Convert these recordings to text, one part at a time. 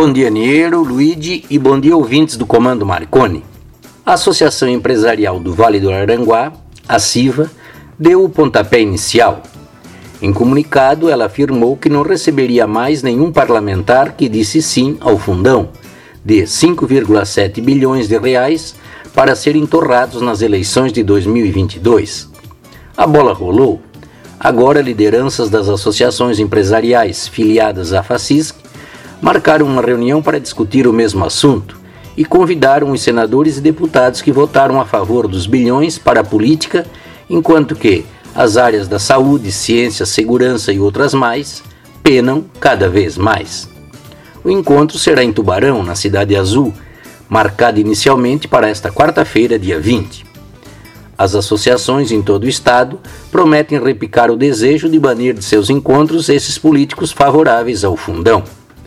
Bom dia, Niero, Luigi e bom dia, ouvintes do Comando Marconi. A Associação Empresarial do Vale do Araranguá, a CIVA, deu o pontapé inicial. Em comunicado, ela afirmou que não receberia mais nenhum parlamentar que disse sim ao fundão de 5,7 bilhões de reais para serem torrados nas eleições de 2022. A bola rolou. Agora, lideranças das associações empresariais filiadas à FACISC marcaram uma reunião para discutir o mesmo assunto e convidaram os senadores e deputados que votaram a favor dos bilhões para a política, enquanto que as áreas da saúde, ciência, segurança e outras mais penam cada vez mais. O encontro será em Tubarão, na Cidade Azul, marcado inicialmente para esta quarta-feira, dia 20. As associações em todo o estado prometem repicar o desejo de banir de seus encontros esses políticos favoráveis ao fundão.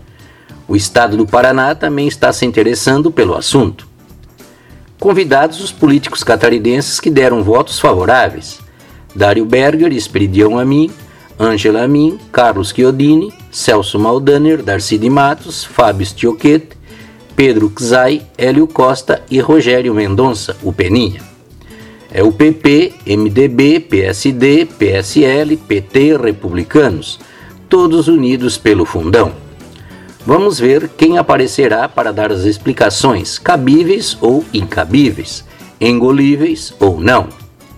O estado do Paraná também está se interessando pelo assunto. Convidados os políticos catarinenses que deram votos favoráveis: Dário Berger, Esperidião Amin, Ângela Amin, Carlos Chiodini, Celso Maldaner, Darcy de Matos, Fábio Stioquet, Pedro Czai, Hélio Costa e Rogério Mendonça, o Peninha. É o PP, MDB, PSD, PSL, PT, Republicanos, todos unidos pelo fundão. Vamos ver quem aparecerá para dar as explicações cabíveis ou incabíveis, engolíveis ou não.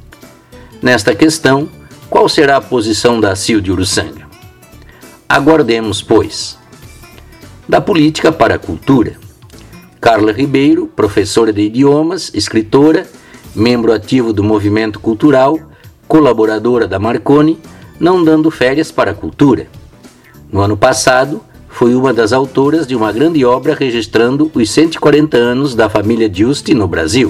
Nesta questão, qual será a posição da ACIL de Uruçanga? Aguardemos, pois. Da política para a cultura. Carla Ribeiro, professora de idiomas, escritora, membro ativo do movimento cultural, colaboradora da Marconi, não dando férias para a cultura. No ano passado, foi uma das autoras de uma grande obra registrando os 140 anos da família Giusti no Brasil.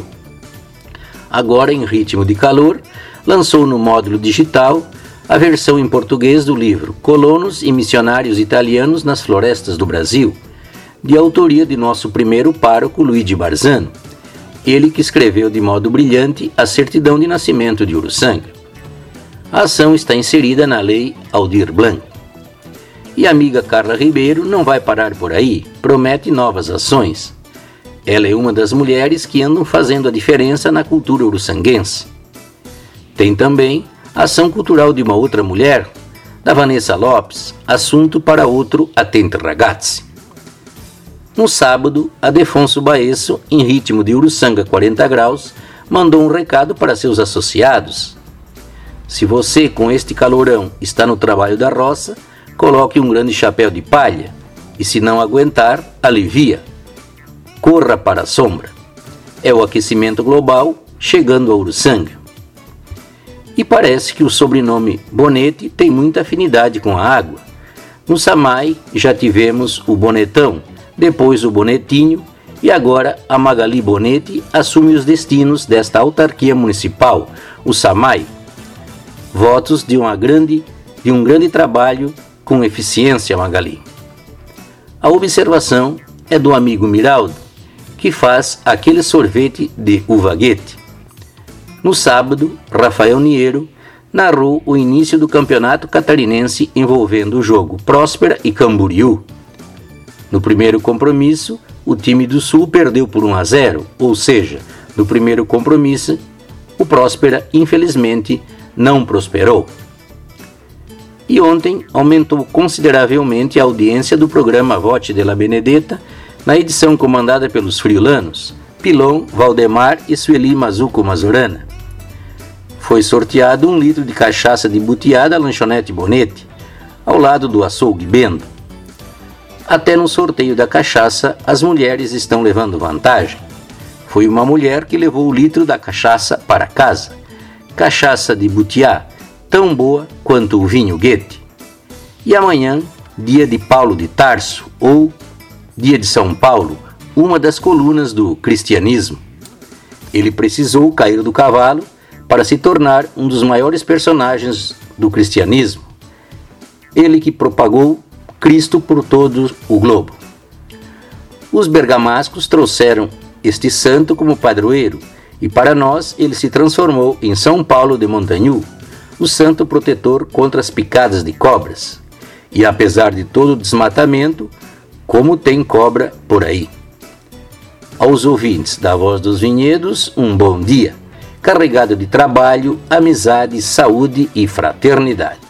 Agora, em ritmo de calor, lançou no módulo digital a versão em português do livro Colonos e Missionários Italianos nas Florestas do Brasil, de autoria de nosso primeiro pároco Luigi Barzano, ele que escreveu de modo brilhante a certidão de nascimento de Uruçanga. A ação está inserida na Lei Aldir Blanc. E a amiga Carla Ribeiro não vai parar por aí, promete novas ações. Ela é uma das mulheres que andam fazendo a diferença na cultura uruçanguense. Tem também a ação cultural de uma outra mulher, da Vanessa Lopes, assunto para outro Atente Ragazzi. No sábado, Adefonso Baesso, em ritmo de Uruçanga 40 graus, mandou um recado para seus associados. Se você, com este calorão, está no trabalho da roça, coloque um grande chapéu de palha, e se não aguentar, alivia. Corra para a sombra. É o aquecimento global chegando a Uruçanga. E parece que o sobrenome Bonete tem muita afinidade com a água. No Samai já tivemos o Bonetão, depois o Bonetinho e agora a Magali Bonete assume os destinos desta autarquia municipal, o Samai. Votos de um grande trabalho com eficiência, Magali. A observação é do amigo Miraldo, que faz aquele sorvete de uva-guete. No sábado, Rafael Niero narrou o início do campeonato catarinense envolvendo o jogo Próspera e Camboriú. No primeiro compromisso, o time do Sul perdeu por 1-0, ou seja, no primeiro compromisso, o Próspera, infelizmente, não prosperou. E ontem aumentou consideravelmente a audiência do programa Vote de la Benedetta, na edição comandada pelos friulanos, Pilon, Valdemar e Sueli Mazuco Mazurana. Foi sorteado 1 litro de cachaça de butiá da lanchonete Bonete, ao lado do açougue Bendo. Até no sorteio da cachaça, as mulheres estão levando vantagem. Foi uma mulher que levou o litro da cachaça para casa. Cachaça de butiá, tão boa quanto o vinho Goethe. E amanhã, dia de Paulo de Tarso, ou dia de São Paulo, uma das colunas do cristianismo. Ele precisou cair do cavalo para se tornar um dos maiores personagens do cristianismo. Ele que propagou Cristo por todo o globo. Os bergamascos trouxeram este santo como padroeiro, e para nós ele se transformou em São Paulo de Montanhu, o santo protetor contra as picadas de cobras. E apesar de todo o desmatamento, como tem cobra por aí. Aos ouvintes da Voz dos Vinhedos, um bom dia, carregado de trabalho, amizade, saúde e fraternidade.